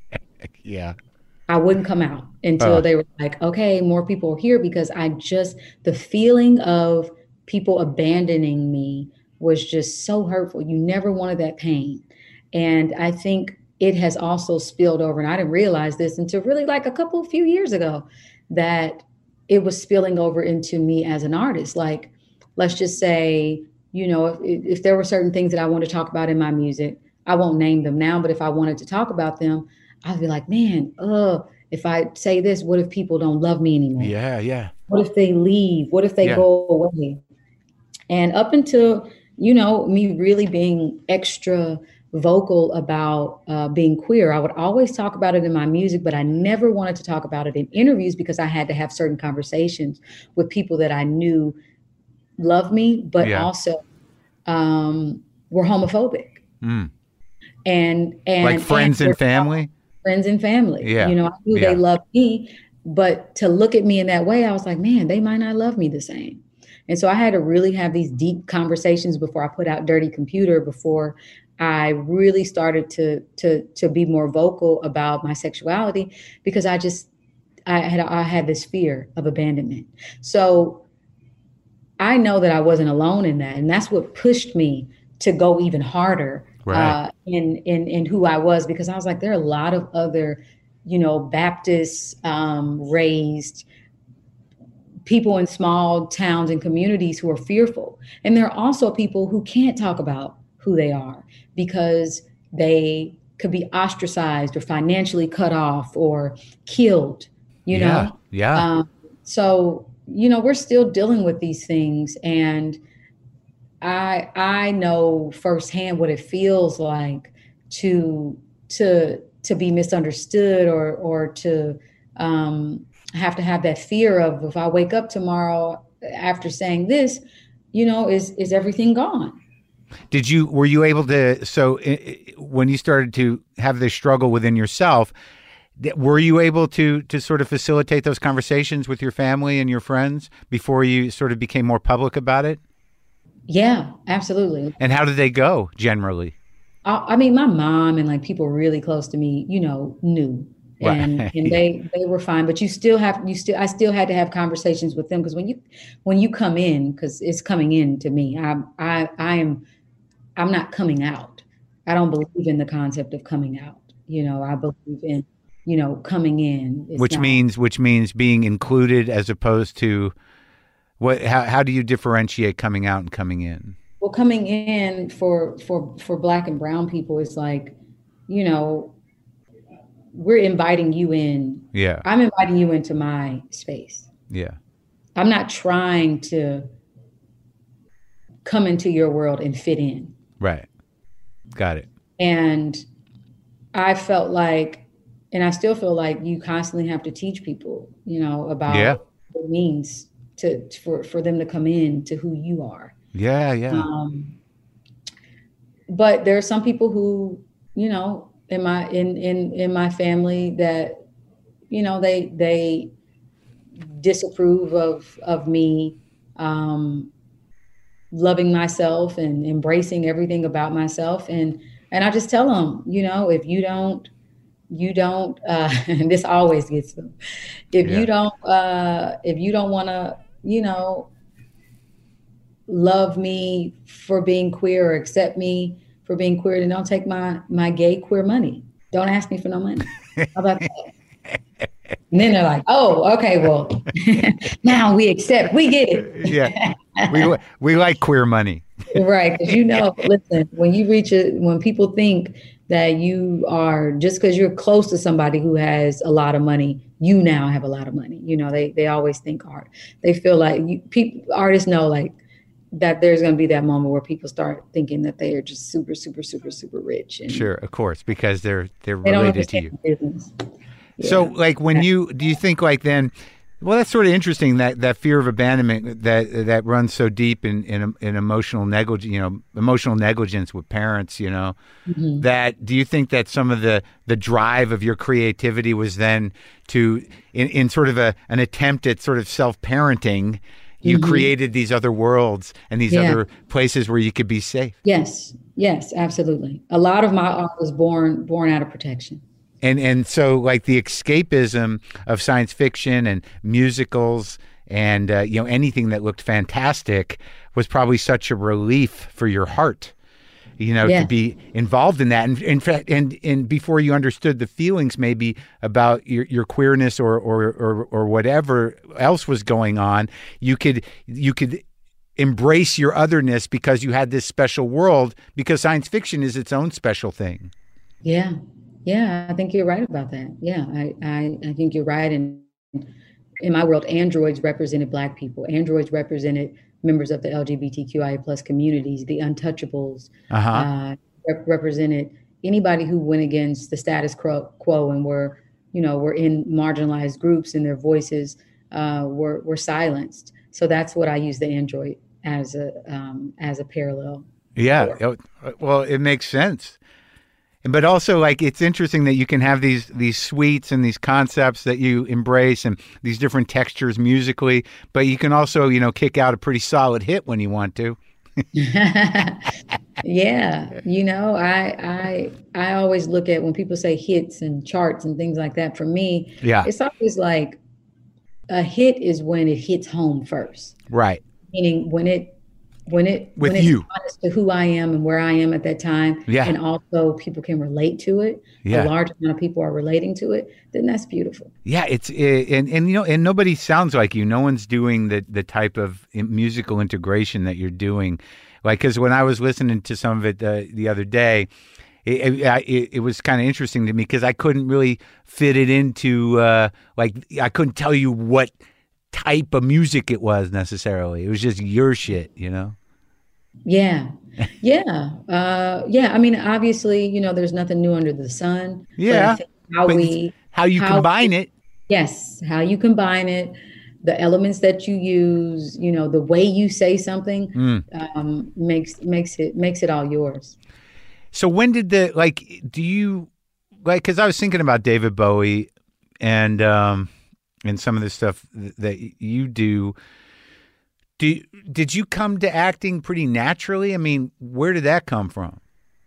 Yeah. I wouldn't come out until Uh. they were like, okay, more people are here, because I just, the feeling of people abandoning me was just so hurtful. You never wanted that pain. And I think it has also spilled over, and I didn't realize this until really like a couple, few years ago, that it was spilling over into me as an artist. Like, let's just say, you know, if, if there were certain things that I want to talk about in my music, I won't name them now, but if I wanted to talk about them, I'd be like, man, uh, if I say this, what if people don't love me anymore? Yeah, yeah. What if they leave? What if they Yeah. go away? And up until, you know, me really being extra vocal about uh, being queer, I would always talk about it in my music, but I never wanted to talk about it in interviews because I had to have certain conversations with people that I knew loved me, but Yeah. also um, were homophobic. Mm. And, and Like friends and were family? friends and family. Yeah. You know, I knew Yeah. they loved me, but to look at me in that way, I was like, man, they might not love me the same. And so I had to really have these deep conversations before I put out Dirty Computer, before I really started to to to be more vocal about my sexuality, because I just I had I had this fear of abandonment. So I know that I wasn't alone in that, and that's what pushed me to go even harder Right. uh, in in in who I was, because I was like, there are a lot of other, you know, Baptist um, raised people in small towns and communities who are fearful, and there are also people who can't talk about who they are because they could be ostracized or financially cut off or killed. You Yeah. know, Yeah. um, so you know, we're still dealing with these things, and I I know firsthand what it feels like to to to be misunderstood, or or to um, have to have that fear of, if I wake up tomorrow after saying this, you know, is is everything gone? Did you, were you able to, so i- i- when you started to have this struggle within yourself, th- were you able to to sort of facilitate those conversations with your family and your friends before you sort of became more public about it? Yeah, absolutely. And how did they go generally? I, I mean, my mom and like people really close to me, you know, knew. Right. And and they they were fine, but you still have you still I still had to have conversations with them, because when you when you come in, because it's coming in to me, I I I am I'm not coming out. I don't believe in the concept of coming out. You know, I believe in, you know, coming in. It's Which not- means which means being included as opposed to what? How how do you differentiate coming out and coming in? well, coming in for for for Black and brown people is like, you know, we're inviting you in. Yeah. I'm inviting you into my space. Yeah. I'm not trying to come into your world and fit in. Right. Got it. And I felt like, and I still feel like, you constantly have to teach people, you know, about Yeah. what it means to for for them to come in to who you are. Yeah. Yeah. Um, but there are some people who, you know, in my in in in my family that, you know, they they disapprove of of me um, loving myself and embracing everything about myself, and and I just tell them, you know, if you don't you don't uh, and this always gets them, if Yeah. you don't uh, if you don't want to, you know, love me for being queer or accept me for being queer, then don't take my my gay queer money. Don't ask me for no money. How about that? And then they're like, oh, okay, well, now we accept, we get it. Yeah. We li- we like queer money. Right. Because, you know, listen, when you reach it, when people think that you are, just because you're close to somebody who has a lot of money, you now have a lot of money. You know, they they always think art. They feel like you, people, artists know, like, that there's going to be that moment where people start thinking that they are just super, super, super, super rich. And Sure, of course, because they're they're they don't related to understand you. business. So, Yeah. like, when you do you think like then? Well, that's sort of interesting that, that fear of abandonment that that runs so deep in in, in emotional negligence, you know, emotional negligence with parents, you know. Mhm. That do you think that some of the, the drive of your creativity was then to in, in sort of a an attempt at sort of self parenting, you Mhm. created these other worlds and these Yeah. other places where you could be safe. Yes. Yes, absolutely. A lot of my art was born born out of protection. And and so like the escapism of science fiction and musicals and uh, you know anything that looked fantastic was probably such a relief for your heart, you know, to Yeah. be involved in that. And in fact, and and before you understood the feelings maybe about your, your queerness or, or or or whatever else was going on, you could you could embrace your otherness because you had this special world. Because science fiction is its own special thing. Yeah. Yeah, I think you're right about that. Yeah, I, I, I think you're right. And in my world, androids represented Black people. Androids represented members of the L G B T Q I A plus communities, the untouchables, Uh huh. uh, rep- represented anybody who went against the status quo, quo and were, you know, were in marginalized groups and their voices uh, were were silenced. So that's what I use the android as a um, as a parallel Yeah. for. uh, Well, it makes sense. But also, like, it's interesting that you can have these these suites and these concepts that you embrace and these different textures musically, but you can also, you know, kick out a pretty solid hit when you want to. Yeah, you know, I I I always look at when people say hits and charts and things like that. For me, Yeah, it's always like a hit is when it hits home first, right. meaning when it when it With when it's you. honest to who I am and where I am at that time, Yeah, and also people can relate to it. A yeah, large amount of people are relating to it. Then that's beautiful. yeah. It's it, and and you know, and nobody sounds like you. No one's doing the the type of in- musical integration that you're doing. Like, because when I was listening to some of it uh, the other day, it, it, I- it, it was kind of interesting to me because I couldn't really fit it into uh, like I couldn't tell you what type of music it was necessarily. It was just your shit, you know? Yeah, yeah, uh, yeah. I mean, obviously, you know, there's nothing new under the sun. But I Yeah, think how but it's we how you how combine it. yes, how you combine it, the elements that you use, you know, the way you say something Mm. um, makes makes it makes it all yours. So when did the like? Do you like? Because I was thinking about David Bowie and um and some of the stuff th- that you do. Do did you come to acting pretty naturally? I mean, where did that come from?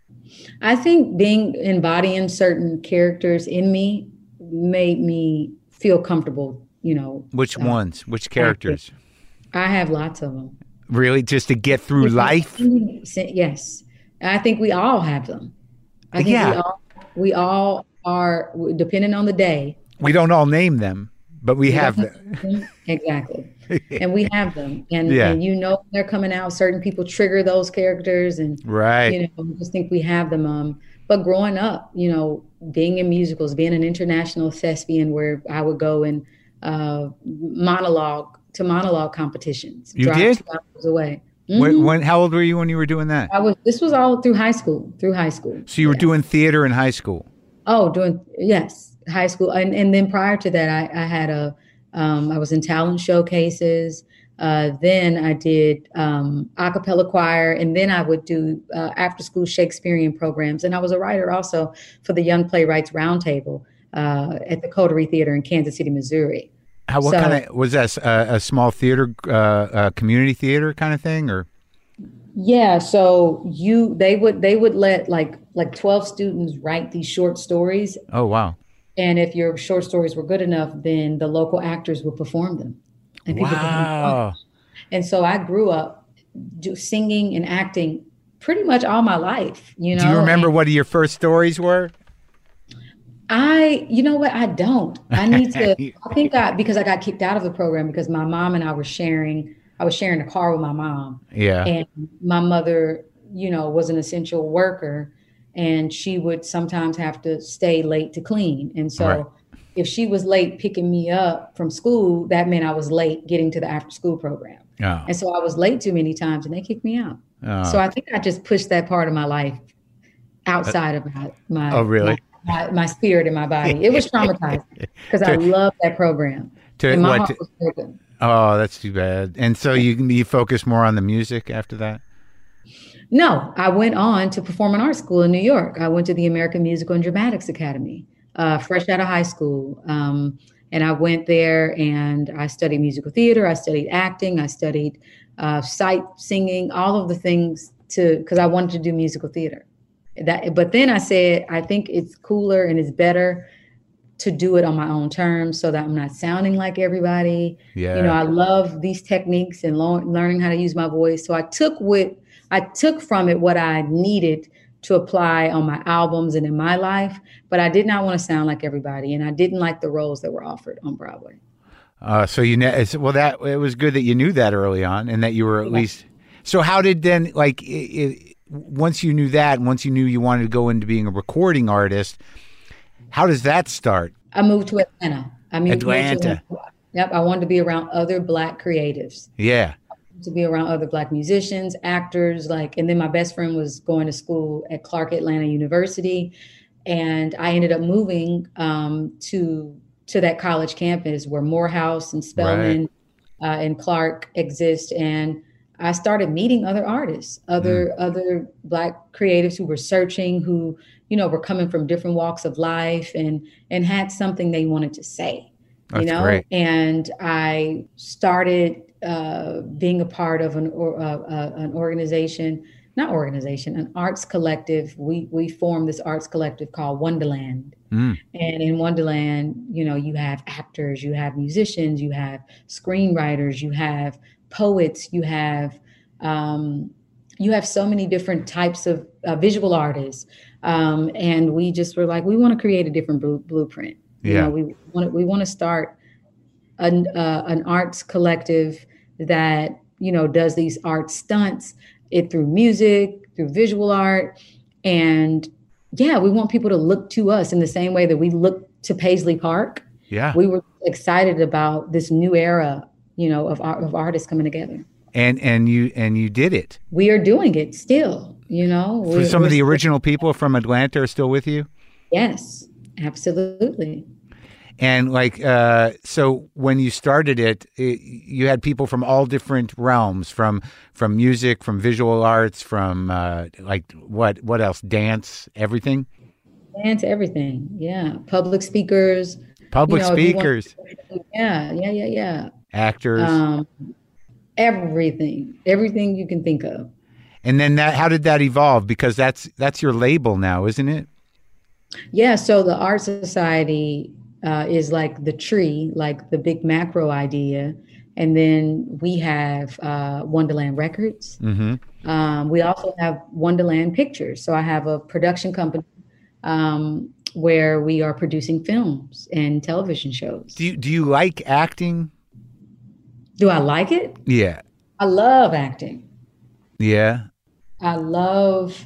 I think being embodying certain characters in me made me feel comfortable. You know, Which uh, ones? Which acting. characters? I have lots of them. Really, just to get through life? Yes, I think we all have them. I think we Yeah, all we all are depending on the day. we don't all name them, but we We have don't them. have them. Exactly. And we have them. And Yeah, and you know they're coming out. Certain people trigger those characters and right. you know, I just think we have them. Um, but growing up, you know, being in musicals, being an international thespian where I would go and uh monologue to monologue competitions, You drive did? two hours away. When, hmm when? How old were you when you were doing that? I was this was all through high school, through high school. So you were Yeah. doing theater in high school. Oh, doing yes, high school, and and then prior to that, I, I had a um, I was in talent showcases. Uh, then I did um, a cappella choir, and then I would do uh, after school Shakespearean programs. And I was a writer also for the Young Playwrights Roundtable uh, at the Coterie Theater in Kansas City, Missouri. How? What kind So of was that? A, a small theater, uh, uh, community theater kind of thing, or? yeah, so you they would they would let like like twelve students write these short stories. Oh wow, And if your short stories were good enough, then the local actors would perform them and people could come watch. wow. And so I grew up do, singing and acting pretty much all my life, you Do you know. remember And what your first stories were? I, you know what, I don't. I need to, I think I, because I got kicked out of the program because my mom and I were sharing, I was sharing a car with my mom. Yeah. And my mother, you know, was an essential worker and she would sometimes have to stay late to clean. And Right. so if she was late picking me up from school, that meant I was late getting to the after school program. Oh. And so I was late too many times and they kicked me out. Oh. So I think I just pushed that part of my life outside of my, my, oh, really? my, my, my spirit in my body. It was traumatizing because I loved that program. To, and my what, heart was broken. Oh, that's too bad. And so you you focus more on the music after that? No, I went on to performing arts school in New York. I went to the American Musical and Dramatics Academy, uh, fresh out of high school. Um, and I went there and I studied musical theater. I studied acting. I studied uh, sight singing, all of the things to, because I wanted to do musical theater. That, but then I said, I think it's cooler and it's better to do it on my own terms so that I'm not sounding like everybody. Yeah. You know, I love these techniques and lo- learning how to use my voice. So I took what I took from it what I needed to apply on my albums and in my life, but I did not want to sound like everybody, and I didn't like the roles that were offered on Broadway. Uh, so you know, well, that it was good that you knew that early on, and that you were at yeah. least. So how did then, like, it, it, once you knew that, and once you knew you wanted to go into being a recording artist, how does that start? I moved to Atlanta. I moved Atlanta. To, yep, I wanted to be around other Black creatives. Yeah. To be around other Black musicians, actors, like, and then my best friend was going to school at Clark Atlanta University. And I ended up moving um, to to that college campus where Morehouse and Spelman right. uh, and Clark exist. And I started meeting other artists, other mm. other Black creatives who were searching, who, you know, were coming from different walks of life and and had something they wanted to say, That's you know, great. And I started uh, being a part of an or, uh, uh, an organization, not organization, an arts collective. We we formed this arts collective called Wonderland. Mm. And in Wonderland, you know, you have actors, you have musicians, you have screenwriters, you have poets, you have um, you have so many different types of uh, visual artists. Um, and we just were like, we want to create a different bl- blueprint. You yeah. know, we want we want to start an uh, an arts collective that, you know, does these art stunts it through music, through visual art. And yeah, we want people to look to us in the same way that we look to Paisley Park. Yeah. We were excited about this new era, you know, of art, of artists coming together. And and you and you did it. We are doing it still, you know. For some of the original people from Atlanta are still with you? Yes, absolutely. And like, uh, so when you started it, it, you had people from all different realms, from from music, from visual arts, from uh, like what what else? Dance, everything. Dance, everything. Yeah, public speakers. Public you know, speakers. Want, yeah, yeah, yeah, yeah. Actors. Um, everything, everything you can think of. And then that, how did that evolve? Because that's that's your label now, isn't it? Yeah. So the Art Society. Uh, is like the tree, like the big macro idea. And then we have uh, Wonderland Records. Mm-hmm. Um, we also have Wonderland Pictures. So I have a production company um, where we are producing films and television shows. Do you, do you like acting? Do I like it? Yeah. I love acting. Yeah. I love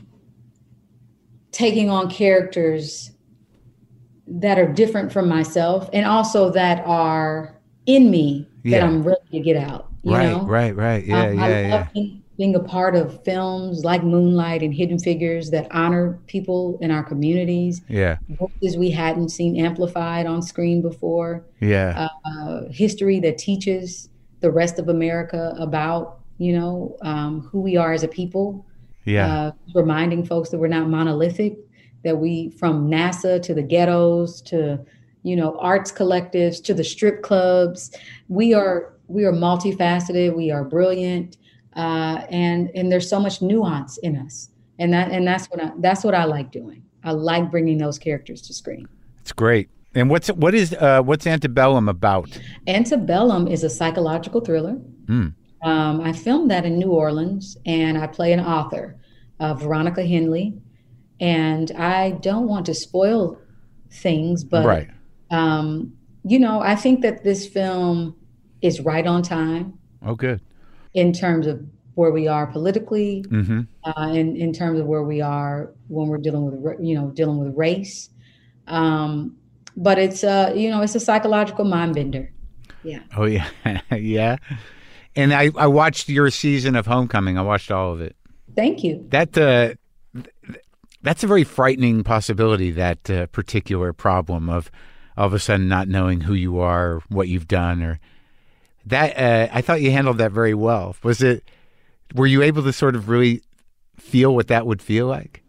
taking on characters that are different from myself and also that are in me yeah. that I'm ready to get out. You right, know? right, right. Yeah, um, yeah, I yeah. love being, being a part of films like Moonlight and Hidden Figures that honor people in our communities. Yeah. Voices we hadn't seen amplified on screen before. Yeah. Uh, history that teaches the rest of America about, you know, um, who we are as a people. Yeah. Uh, reminding folks that we're not monolithic, that we, from NASA to the ghettos to, you know, arts collectives to the strip clubs, we are we are multifaceted, we are brilliant, uh, and and there's so much nuance in us, and that and that's what I, that's what I like doing. I like bringing those characters to screen. It's great. And what's what is uh, what's Antebellum about? Antebellum is a psychological thriller. Mm. Um, I filmed that in New Orleans, and I play an author, uh, Veronica Henley. And I don't want to spoil things, but, right. um, you know, I think that this film is right on time. Oh, good. In terms of where we are politically, mm-hmm. uh, in, in terms of where we are when we're dealing with, you know, dealing with race. Um, but it's uh you know, it's a psychological mind bender. Yeah. Oh yeah, yeah. And I I watched your season of Homecoming. I watched all of it. Thank you. That uh, that's a very frightening possibility. That uh, particular problem of all of a sudden not knowing who you are, or what you've done, or that. Uh, I thought you handled that very well. Was it? Were you able to sort of really feel what that would feel like?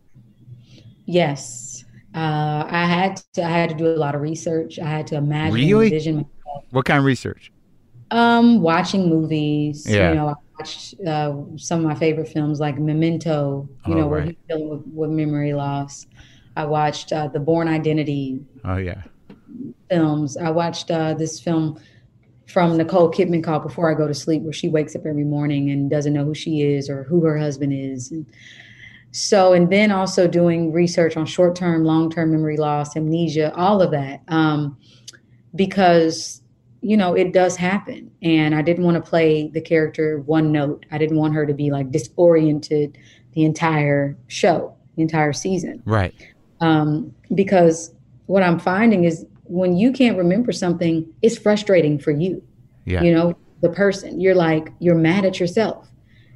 Yes. Uh, I had to, I had to do a lot of research. I had to imagine, really? envision myself. What kind of research? Um, watching movies. Yeah. You know, I watched uh, some of my favorite films like Memento. You Oh, know, where right. he's dealing with, with memory loss. I watched uh, the Bourne Identity Oh yeah. films. I watched uh, this film from Nicole Kidman called Before I Go to Sleep, where she wakes up every morning and doesn't know who she is or who her husband is. And so, and then also doing research on short-term, long-term memory loss, amnesia, all of that, um, because, you know, it does happen. And I didn't want to play the character one note. I didn't want her to be like disoriented the entire show, the entire season. Right. Um, because what I'm finding is when you can't remember something, it's frustrating for you. Yeah. You know, the person, you're like, you're mad at yourself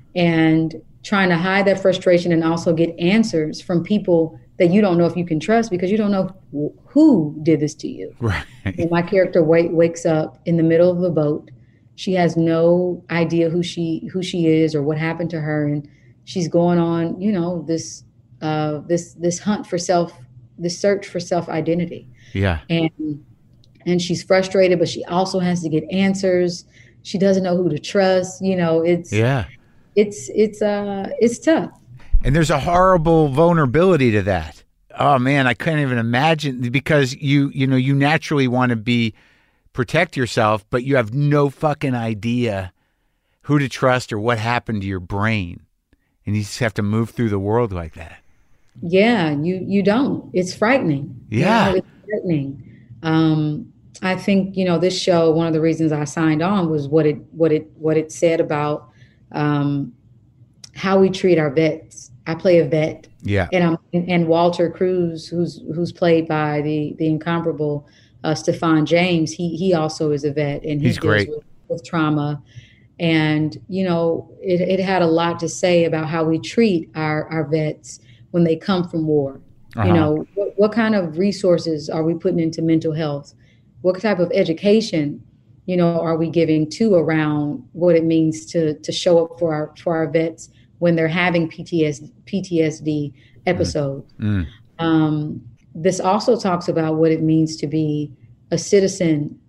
and trying to hide that frustration and also get answers from people that you don't know if you can trust because you don't know wh- who did this to you. Right. And my character wake, wakes up in the middle of a boat. She has no idea who she who she is or what happened to her, and she's going on, you know, this uh, this this hunt for self, this search for self-identity. Yeah. And and she's frustrated, but she also has to get answers. She doesn't know who to trust. You know, it's Yeah. it's it's uh it's tough. And there's a horrible vulnerability to that. Oh man, I couldn't even imagine because you you know you naturally want to be protect yourself, but you have no fucking idea who to trust or what happened to your brain, and you just have to move through the world like that. Yeah, you you don't. It's frightening. Yeah. You know, it's frightening. Um, I think, you know, this show, one of the reasons I signed on was what it what it what it said about um, how we treat our vets. I play a vet. Yeah. And I'm and Walter Cruz, who's who's played by the the incomparable uh, Stefan James, he he also is a vet and he He's deals great. with, with trauma. And, you know, it, it had a lot to say about how we treat our, our vets when they come from war. Uh-huh. You know, what, what kind of resources are we putting into mental health? What type of education, you know, are we giving to around what it means to to show up for our for our vets when they're having P T S D, P T S D episodes? Mm. Um, this also talks about what it means to be a citizen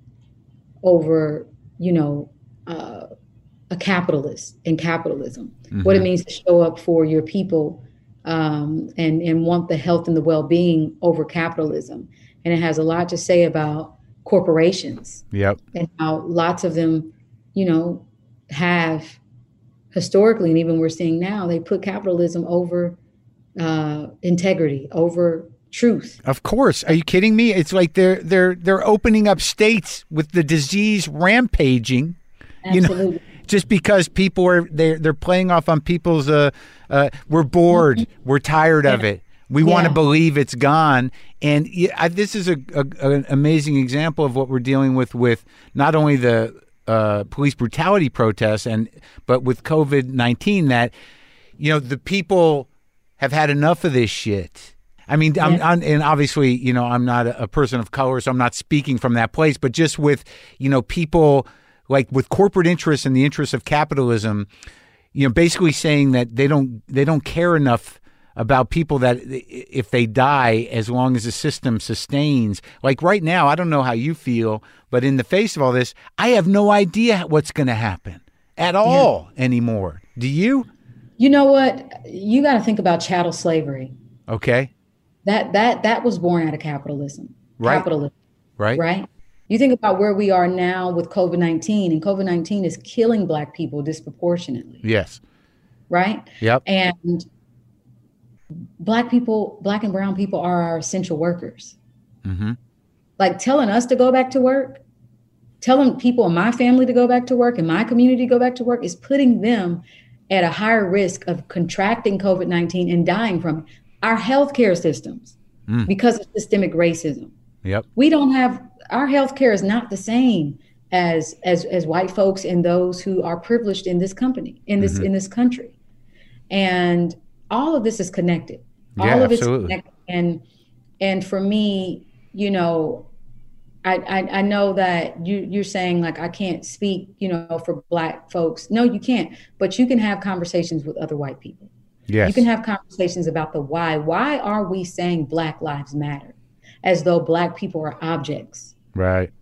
over, you know, uh, a capitalist in capitalism. Mm-hmm. What it means to show up for your people um, and and want the health and the well-being over capitalism. And it has a lot to say about corporations. Yep. And how lots of them, you know, have historically, and even we're seeing now, they put capitalism over uh, integrity, over truth. Of course. Are you kidding me? It's like they're they're they're opening up states with the disease rampaging. Absolutely. You know, just because people are they're they're playing off on people's uh, uh we're bored, mm-hmm. we're tired yeah. of it. We yeah. want to believe it's gone. And I, this is a, a an amazing example of what we're dealing with with not only the uh, police brutality protests and but with COVID nineteen, that you know the people have had enough of this shit. I mean, I'm, yeah. I'm, and obviously, you know, I'm not a, a person of color, so I'm not speaking from that place. But just with, you know, people like with corporate interests and the interests of capitalism, you know, basically saying that they don't they don't care enough about people that if they die, as long as the system sustains. Like right now, I don't know how you feel, but in the face of all this, I have no idea what's going to happen at all yeah. anymore. Do you? You know what? You got to think about chattel slavery. Okay. That that that was born out of capitalism. Right. Capitalism. Right. Right. You think about where we are now with COVID nineteen, and COVID nineteen is killing Black people disproportionately. Yes. Right. Yep. And Black people, Black and brown people are our essential workers. Mm-hmm. Like telling us to go back to work, telling people in my family to go back to work, in my community to go back to work, is putting them at a higher risk of contracting COVID nineteen and dying from it. Our healthcare systems, mm. because of systemic racism, Yep. We don't have, our healthcare is not the same as as as white folks and those who are privileged in this company, in this Mm-hmm. in this country. And all of this is connected. Yeah, All of it's absolutely. connected. And and for me, you know, I, I I know that you you're saying like I can't speak, you know, for Black folks. No, you can't. But you can have conversations with other white people. You can Yes. have conversations about the why. Why are we saying Black Lives Matter as though Black people are objects Right.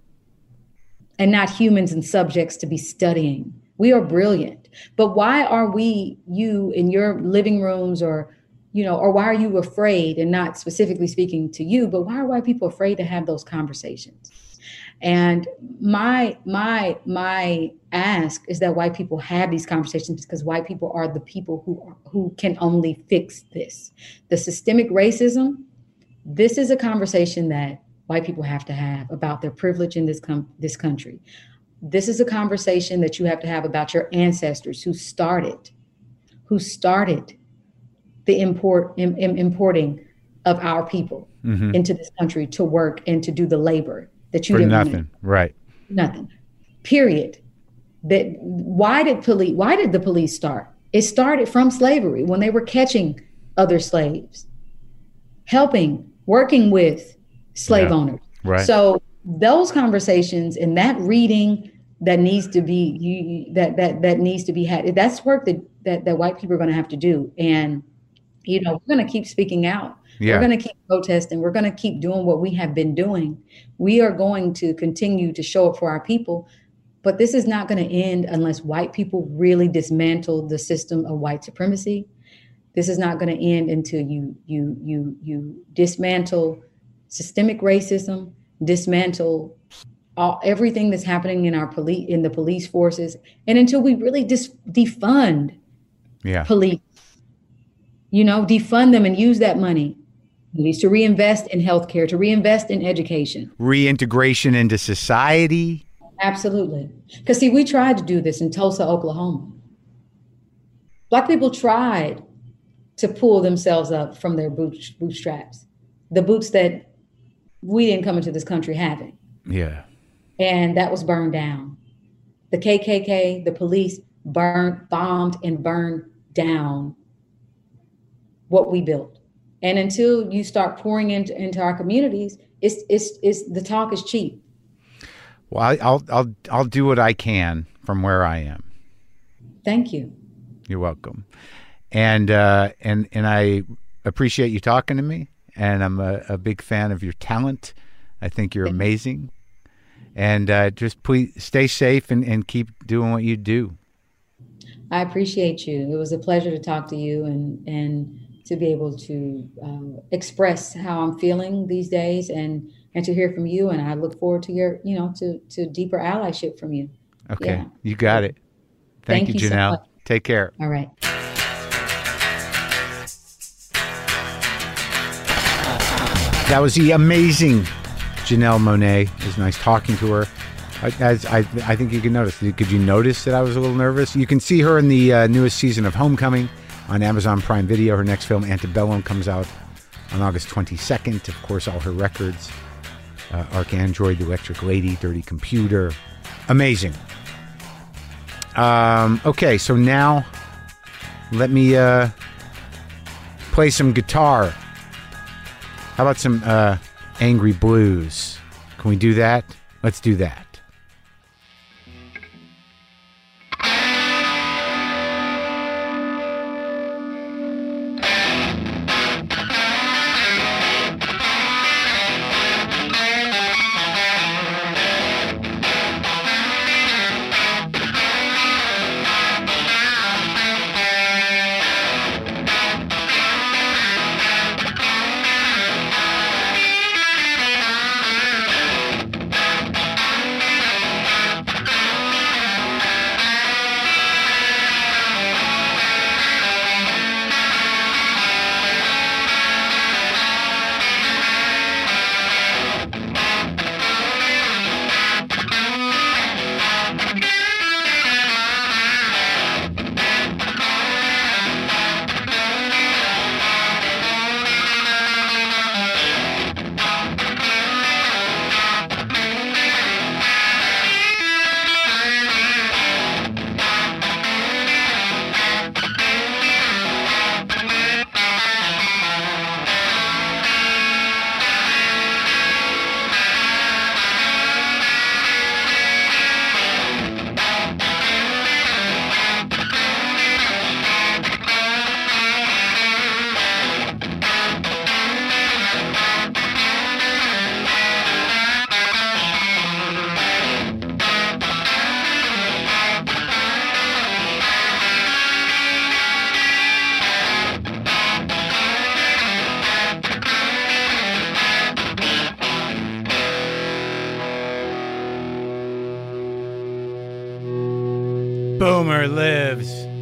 and not humans and subjects to be studying? We are brilliant. But why are we, you in your living rooms, or, you know, or why are you afraid, and not specifically speaking to you, but why are white people afraid to have those conversations? And my my my ask is that white people have these conversations, because white people are the people who are, who can only fix this. The systemic racism, this is a conversation that white people have to have about their privilege in this com- this country. This is a conversation that you have to have about your ancestors who started, who started the import im, im, importing of our people Mm-hmm. into this country to work and to do the labor that you For didn't nothing. want to do. Right. Nothing. Period. That why did police why did the police start? It started from slavery, when they were catching other slaves, helping, working with slave Yeah. owners. Right. So those conversations and that reading that needs to be you that that that needs to be had. That's work that that, that white people are going to have to do. And you know, we're going to keep speaking out. Yeah. We're going to keep protesting. We're going to keep doing what we have been doing. We are going to continue to show up for our people. But this is not going to end unless white people really dismantle the system of white supremacy. This is not going to end until you you you you dismantle systemic racism, dismantle all everything that's happening in our police in the police forces, and until we really dis- defund Yeah. police. You know, defund them and use that money to reinvest in healthcare, to reinvest in education. Reintegration into society. Absolutely. Because, see, we tried to do this in Tulsa, Oklahoma. Black people tried to pull themselves up from their boot, bootstraps, the boots that we didn't come into this country having. Yeah. And that was burned down. The K K K, the police burned, bombed, and burned down what we built. And until you start pouring into, into our communities, it's, it's, it's, the talk is cheap. Well, I- I'll I'll I'll do what I can from where I am. Thank you. You're welcome. And uh, and and I appreciate you talking to me. And I'm a, a big fan of your talent. I think you're amazing. And uh, just please stay safe and, and keep doing what you do. I appreciate you. It was a pleasure to talk to you and and to be able to uh, express how I'm feeling these days, and and to hear from you. And I look forward to your, you know, to to deeper allyship from you. Okay, Yeah. you got it. Thank, Thank you, you so Janelle. much. Take care. All right. That was the amazing Janelle Monáe. It was nice talking to her. As I, I think you can notice. Could you notice that I was a little nervous? You can see her in the uh, newest season of Homecoming on Amazon Prime Video. Her next film, Antebellum, comes out on August twenty-second. Of course, all her records. Uh, Arcandroid, The Electric Lady, Dirty Computer. Amazing. Um, okay, so now let me uh, play some guitar. How about some uh, angry blues? Can we do that? Let's do that. Boomer lives.